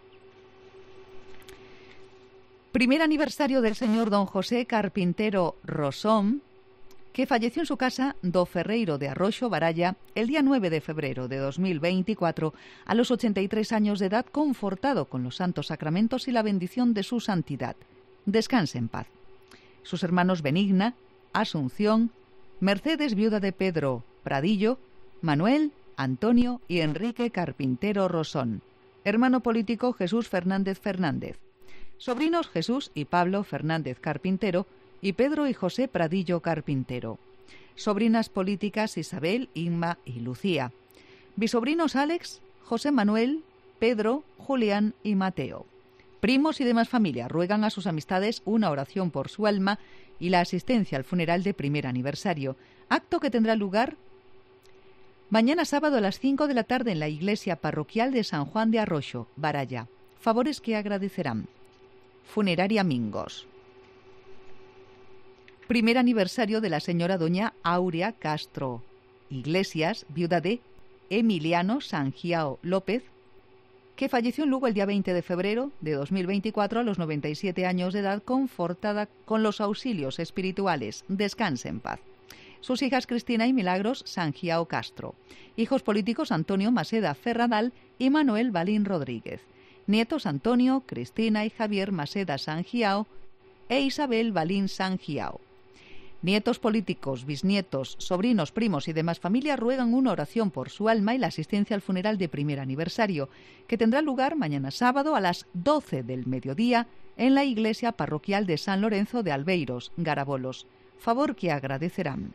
Primer aniversario del señor don José Carpintero Rosón, que falleció en su casa do Ferreiro de Arroxo, Baralla, el día 9 de febrero de 2024, a los 83 años de edad, confortado con los santos sacramentos y la bendición de su santidad. Descanse en paz. Sus hermanos Benigna, Asunción, Mercedes, viuda de Pedro Pradillo, Manuel, Antonio y Enrique Carpintero Rosón. Hermano político Jesús Fernández Fernández. Sobrinos Jesús y Pablo Fernández Carpintero y Pedro y José Pradillo Carpintero. Sobrinas políticas Isabel, Inma y Lucía. Bisobrinos Alex, José Manuel, Pedro, Julián y Mateo. Primos y demás familia ruegan a sus amistades una oración por su alma y la asistencia al funeral de primer aniversario, acto que tendrá lugar mañana sábado a las 5 de la tarde en la iglesia parroquial de San Juan de Arroxo, Baralla. Favores que agradecerán. Funeraria Mingos. Primer aniversario de la señora doña Aurea Castro Iglesias, viuda de Emiliano Sangiao López, que falleció en Lugo el día 20 de febrero de 2024 a los 97 años de edad, confortada con los auxilios espirituales. Descanse en paz. Sus hijas Cristina y Milagros Sangiao Castro. Hijos políticos Antonio Maseda Ferradal y Manuel Balín Rodríguez. Nietos Antonio, Cristina y Javier Maseda Sangiao e Isabel Balín Sangiao. Nietos políticos, bisnietos, sobrinos, primos y demás familia ruegan una oración por su alma y la asistencia al funeral de primer aniversario, que tendrá lugar mañana sábado a las 12 del mediodía en la iglesia parroquial de San Lorenzo de Albeiros, Garabolos. Favor que agradecerán.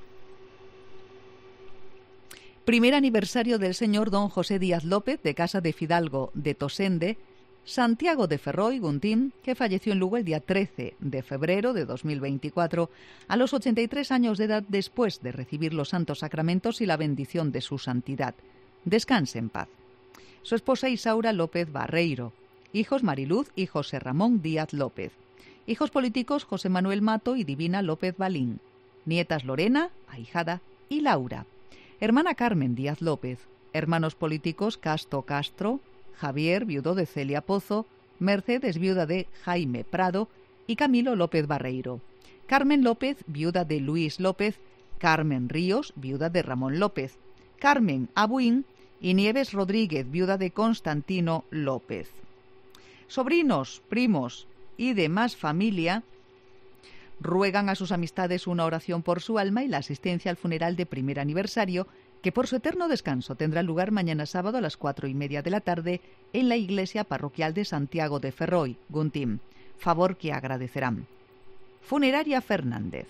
Primer aniversario del señor don José Díaz López, de Casa de Fidalgo de Tosende, Santiago de Ferroi, Guntín, que falleció en Lugo el día 13 de febrero de 2024, a los 83 años de edad después de recibir los santos sacramentos y la bendición de su santidad. Descanse en paz. Su esposa Isaura López Barreiro. Hijos Mariluz y José Ramón Díaz López. Hijos políticos José Manuel Mato y Divina López Balín. Nietas Lorena, ahijada, y Laura. Hermana Carmen Díaz López. Hermanos políticos Casto Castro, Javier, viudo de Celia Pozo, Mercedes, viuda de Jaime Prado y Camilo López Barreiro. Carmen López, viuda de Luis López, Carmen Ríos, viuda de Ramón López, Carmen Abuín y Nieves Rodríguez, viuda de Constantino López. Sobrinos, primos y demás familia ruegan a sus amistades una oración por su alma y la asistencia al funeral de primer aniversario, que por su eterno descanso tendrá lugar mañana sábado a las 4:30 de la tarde en la iglesia parroquial de Santiago de Ferroi, Guntín. Favor que agradecerán. Funeraria Fernández.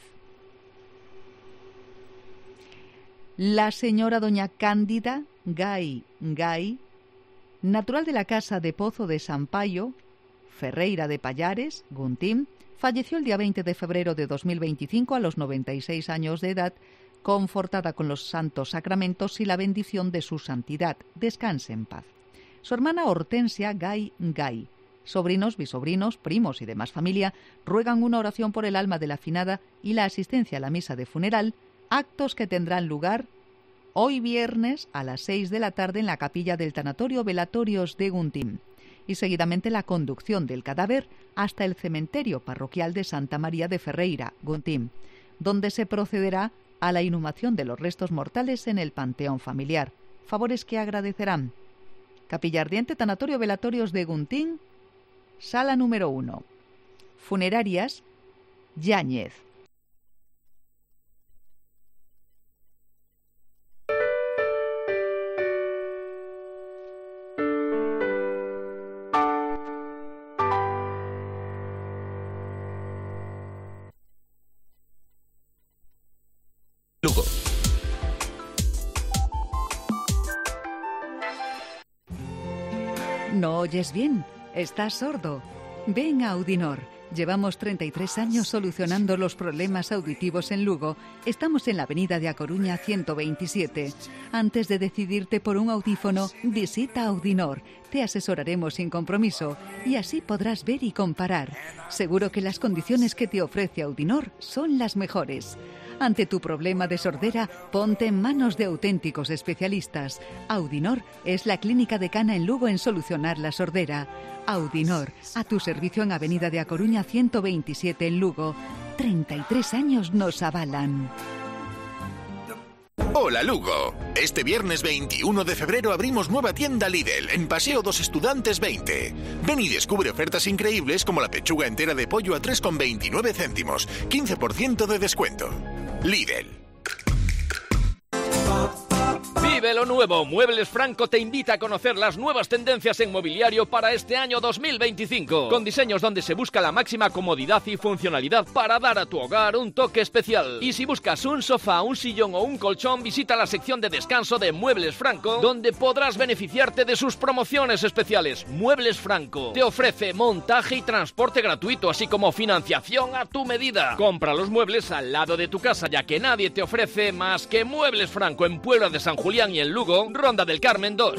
La señora doña Cándida Gay, natural de la casa de Pozo de Sampaio, Ferreira de Pallares, Guntín, falleció el día 20 de febrero de 2025 a los 96 años de edad, confortada con los santos sacramentos y la bendición de su santidad. Descanse en paz. Su hermana Hortensia Gay, sobrinos, bisobrinos, primos y demás familia ruegan una oración por el alma de la finada y la asistencia a la misa de funeral, actos que tendrán lugar hoy viernes a las 6 de la tarde en la capilla del tanatorio Velatorios de Guntín, y seguidamente la conducción del cadáver hasta el cementerio parroquial de Santa María de Ferreira, Guntín, donde se procederá a la inhumación de los restos mortales en el panteón familiar. Favores que agradecerán. Capilla Ardiente, Tanatorio Velatorios de Guntín, sala número 1. Funerarias Yáñez. ¿No oyes bien? ¿Estás sordo? Ven a Audinor. Llevamos 33 años solucionando los problemas auditivos en Lugo. Estamos en la avenida de A Coruña 127. Antes de decidirte por un audífono, visita Audinor. Te asesoraremos sin compromiso y así podrás ver y comparar. Seguro que las condiciones que te ofrece Audinor son las mejores. Ante tu problema de sordera, ponte en manos de auténticos especialistas. Audinor es la clínica decana en Lugo en solucionar la sordera. Audinor, a tu servicio en Avenida de A Coruña 127 en Lugo. 33 años nos avalan. Hola Lugo. Este viernes 21 de febrero abrimos nueva tienda Lidl en Paseo dos Estudantes 20. Ven y descubre ofertas increíbles como la pechuga entera de pollo a 3,29 céntimos, 15% de descuento. Lidl. Vive lo nuevo. Muebles Franco te invita a conocer las nuevas tendencias en mobiliario para este año 2025. Con diseños donde se busca la máxima comodidad y funcionalidad para dar a tu hogar un toque especial. Y si buscas un sofá, un sillón o un colchón, visita la sección de descanso de Muebles Franco, donde podrás beneficiarte de sus promociones especiales. Muebles Franco te ofrece montaje y transporte gratuito, así como financiación a tu medida. Compra los muebles al lado de tu casa, ya que nadie te ofrece más que Muebles Franco en Puebla de San Julián y en Lugo, Ronda del Carmen 2.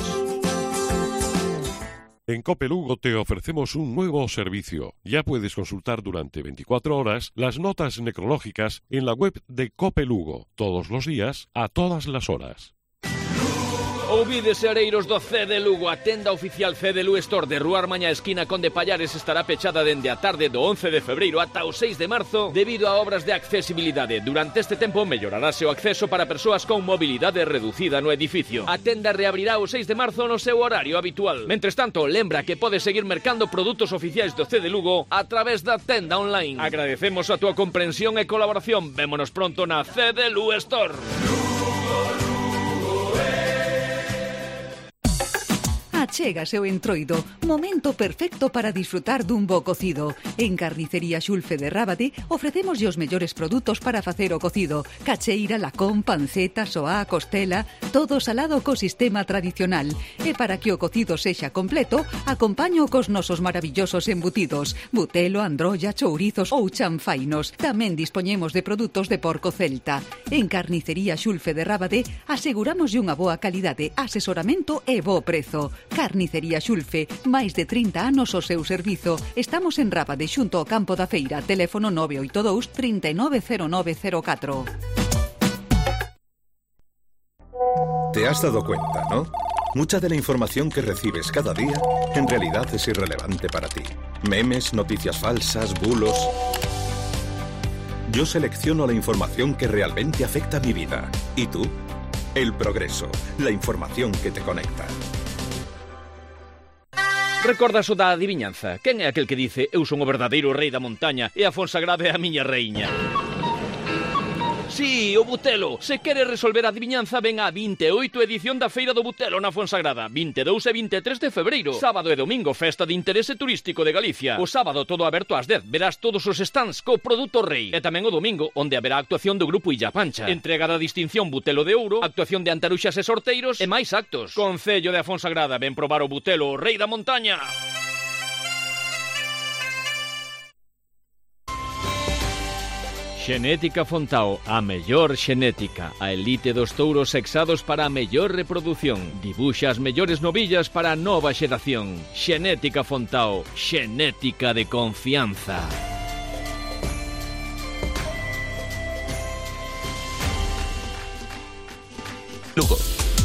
En Cope Lugo te ofrecemos un nuevo servicio. Ya puedes consultar durante 24 horas las notas necrológicas en la web de Cope Lugo, todos los días, a todas las horas. Ouvides areiros do CD Lugo, a tenda oficial CD Lu Store de Rúa Armaña esquina Conde Pallares estará pechada dende a tarde do 11 de febreiro ata o 6 de marzo debido a obras de accesibilidade. Durante este tempo mellorarase o acceso para persoas con mobilidade reducida no edificio. A tenda reabrirá o 6 de marzo no seu horario habitual. Mentres tanto, lembra que podes seguir mercando produtos oficiais do CD Lugo a través da tenda online. Agradecemos a túa comprensión e colaboración. Vémonos pronto na CD Lu Store. Achégase o Entroido, momento perfecto para disfrutar dun bo cocido. En Carnicería Xulfe de Rábade ofrecemos os mellores produtos para facer o cocido. Cacheira, lacón, panceta, soá, costela, todo salado co sistema tradicional. E para que o cocido sexa completo, acompaño cos nosos maravillosos embutidos, butelo, androlla, chourizos ou chanfainos. Tamén dispoñemos de produtos de porco celta. En Carnicería Xulfe de Rábade aseguramos unha boa calidade, asesoramento e bo prezo. Carnicería Xulfe, máis de 30 anos o seu servizo. Estamos en Rábade xunto ao campo da feira. Teléfono 982 390904. Te has dado cuenta, ¿no? Mucha de la información que recibes cada día en realidad es irrelevante para ti. Memes, noticias falsas, bulos. Yo selecciono la información que realmente afecta a mi vida. ¿Y tú? El Progreso, la información que te conecta. Recordas o da adiviñanza? Quen é aquel que dice eu son o verdadeiro rei da montaña e a Fonsagrada é a miña reiña? Sí, o Butelo. Se quere resolver a adiviñanza, ven á 28 edición da Feira do Butelo na Fonsagrada. 22 e 23 de febreiro. Sábado e domingo, festa de interese turístico de Galicia. O sábado todo aberto ás 10. Verás todos os stands co produto rei. E tamén o domingo, onde haberá actuación do grupo Illa Pancha. Entrega da distinción Butelo de Ouro, actuación de antaruxas e sorteiros e máis actos. Concello de a Fonsagrada, ven probar o Butelo, o rei da montaña. Xenética Fontao, a mellor xenética, a elite dos touros sexados para a mellor reproducción. Dibuxa as mellores novillas para a nova xeración. Xenética Fontao, xenética de confianza. Lugo.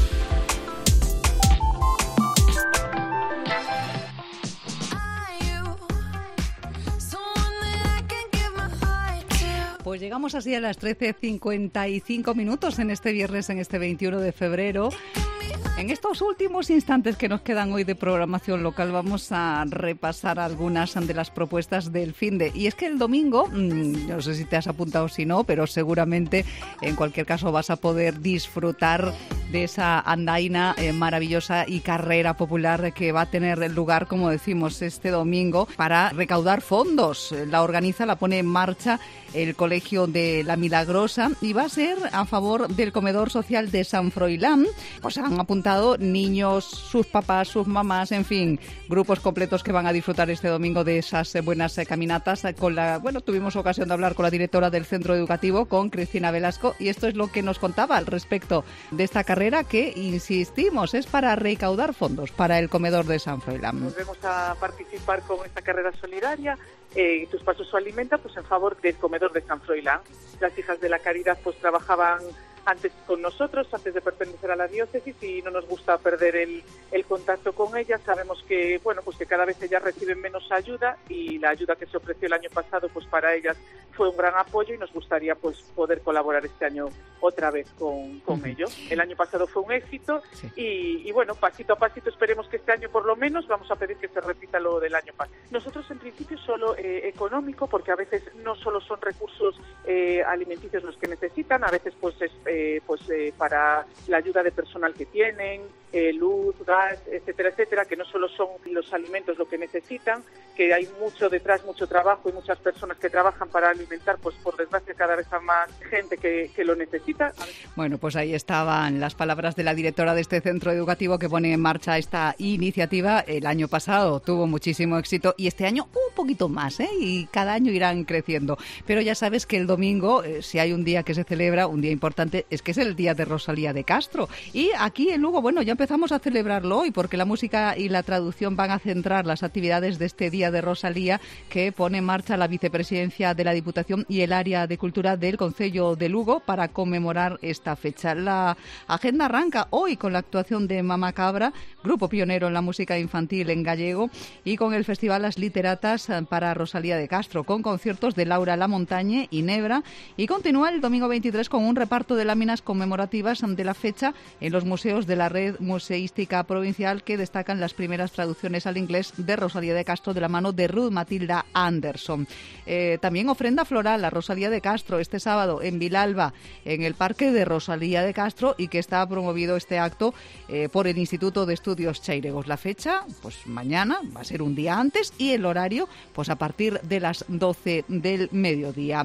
Pues llegamos así a las 13:55 minutos en este viernes, en este 21 de febrero. En estos últimos instantes que nos quedan hoy de programación local vamos a repasar algunas de las propuestas del finde. Y es que el domingo, no sé si te has apuntado o si no, pero seguramente en cualquier caso vas a poder disfrutar de esa andaina maravillosa y carrera popular que va a tener lugar, como decimos, este domingo para recaudar fondos. La organiza, la pone en marcha el Colegio de la Milagrosa y va a ser a favor del comedor social de San Froilán. Pues han apuntado niños, sus papás, sus mamás, en fin, grupos completos que van a disfrutar este domingo de esas buenas caminatas. Tuvimos ocasión de hablar con la directora del centro educativo, con Cristina Velasco, y esto es lo que nos contaba al respecto de esta carrera que, insistimos, es para recaudar fondos para el comedor de San Froilán. Nos vamos a participar con esta carrera solidaria, Tus Pasos Su Alimenta, pues en favor del comedor de San Froilán. Las hijas de la caridad pues trabajaban antes con nosotros, antes de pertenecer a la diócesis, y no nos gusta perder el contacto con ellas. Sabemos que que cada vez ellas reciben menos ayuda, y la ayuda que se ofreció el año pasado pues para ellas fue un gran apoyo, y nos gustaría pues poder colaborar este año otra vez con ellos. El año pasado fue un éxito, sí. y pasito a pasito esperemos que este año por lo menos vamos a pedir que se repita lo del año pasado. Nosotros en principio solo económico, porque a veces no solo son recursos alimenticios los que necesitan, a veces para la ayuda de personal que tienen, luz, gas, etcétera, que no solo son los alimentos lo que necesitan, que hay mucho detrás, mucho trabajo y muchas personas que trabajan para alimentar, pues por desgracia cada vez a más gente que lo necesita. Bueno, pues ahí estaban las palabras de la directora de este centro educativo que pone en marcha esta iniciativa. El año pasado tuvo muchísimo éxito y este año un poquito más, y cada año irán creciendo. Pero ya sabes que el domingo, si hay un día que se celebra, un día importante, es que es el día de Rosalía de Castro. Y aquí en Lugo, ya empezamos a celebrarlo hoy, porque la música y la traducción van a centrar las actividades de este día de Rosalía, que pone en marcha la vicepresidencia de la Diputación y el área de cultura del Concello de Lugo para conmemorar esta fecha. La agenda arranca hoy con la actuación de Mamá Cabra, grupo pionero en la música infantil en gallego, y con el Festival Las Literatas para Rosalía de Castro, con conciertos de Laura Lamontañe y Nebra, y continúa el domingo 23 con un reparto de láminas conmemorativas de la fecha en los museos de la red museística provincial, que destacan las primeras traducciones al inglés de Rosalía de Castro de la mano de Ruth Matilda Anderson. También ofrenda floral a Rosalía de Castro este sábado en Vilalba, en el Parque de Rosalía de Castro, y que está promovido este acto por el Instituto de Estudios Cheiregos. La fecha, pues mañana, va a ser un día antes, y el horario, pues a partir de las 12 del mediodía.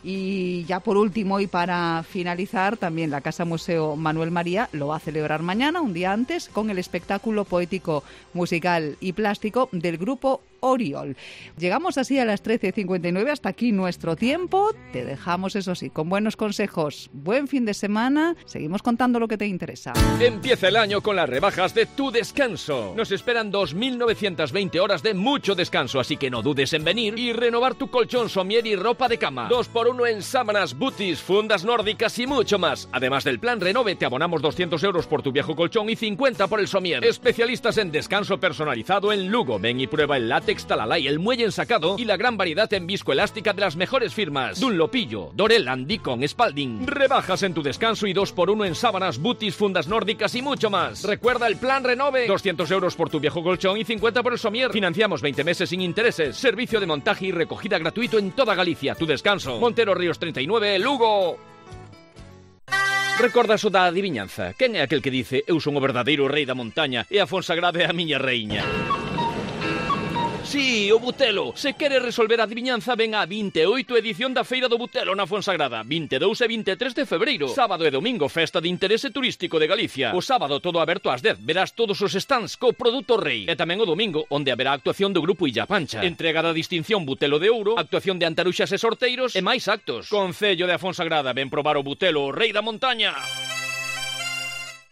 Y ya por último, y para finalizar, también la Casa Museo Manuel María lo va a celebrar mañana, un día antes, con el espectáculo poético, musical y plástico del grupo Oriol. Llegamos así a las 13:59, hasta aquí nuestro tiempo. Te dejamos, eso sí, con buenos consejos. Buen fin de semana. Seguimos contando lo que te interesa. Empieza el año con las rebajas de Tu Descanso. Nos esperan 2.920 horas de mucho descanso, así que no dudes en venir y renovar tu colchón, somier y ropa de cama. 2x1 en sábanas, booties, fundas nórdicas y mucho más. Además del plan Renove, te abonamos 200 euros por tu viejo colchón y 50 por el somier. Especialistas en descanso personalizado en Lugo. Ven y prueba el látex Talalay, el muelle ensacado y la gran variedad en viscoelástica de las mejores firmas: Dunlopillo, Dorel, Dicon, Spalding. Rebajas en Tu Descanso y 2x1 en sábanas, booties, fundas nórdicas y mucho más. Recuerda el plan Renove: 200 euros por tu viejo colchón y 50 por el somier. Financiamos 20 meses sin intereses. Servicio de montaje y recogida gratuito en toda Galicia. Tu Descanso. Montero Ríos 39, Lugo. Recordas o da adivinanza? Quen é aquel que dice: eu son o verdadeiro rei da montaña e a Fonsagrada é a miña reiña? Sí, o Butelo. Se quere resolver a adivinanza, ven á 28 edición da Feira do Butelo na Fonsagrada. 22 e 23 de febreiro. Sábado e domingo, festa de interese turístico de Galicia. O sábado todo aberto ás 10. Verás todos os stands co produto rei. E tamén o domingo, onde haberá actuación do grupo Illa Pancha. Entrega da distinción Butelo de Ouro, actuación de antaruxas e sorteiros e máis actos. Concello de a Fonsagrada, ven probar o Butelo, o rei da montaña.